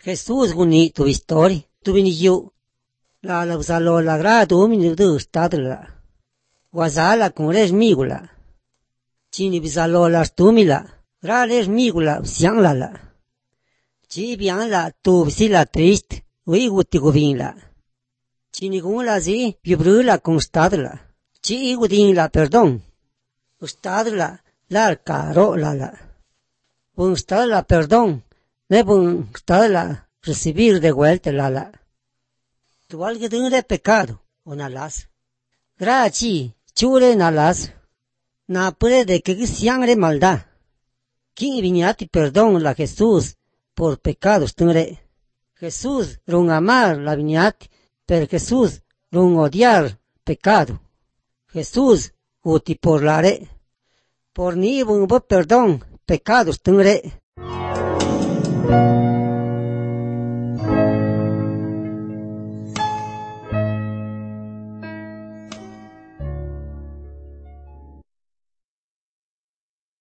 Jesús guni tu histori, tu viniyu. La usalo la grado mini du stadla. Wazala con res migula. Chini bizalo la stumila, ra res migula siangla la. Chi biangla tu bisila trist, ui guti gubinla. Chini gungla zi, pibrula con stadla. Chi gudinla perdón. Stadla la caro la. Bun stadla perdón. Ne bun stadla recibir de vuelta la. Tu alguien de pecado, o nalas. Grachi, chure nalas. Na puede que sangre maldad. ¿Quién viniati perdón la Jesús por pecados tengre? Jesús run amar la viniati, pero Jesús run odiar pecado. Jesús uti por la re. Por ni bun perdón pecados tengre.